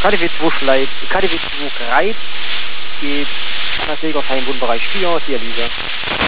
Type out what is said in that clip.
KDW 2 Schleip, KDW 2 Greif geht an der Segersheim, Wohnbereich 4, Dialyse.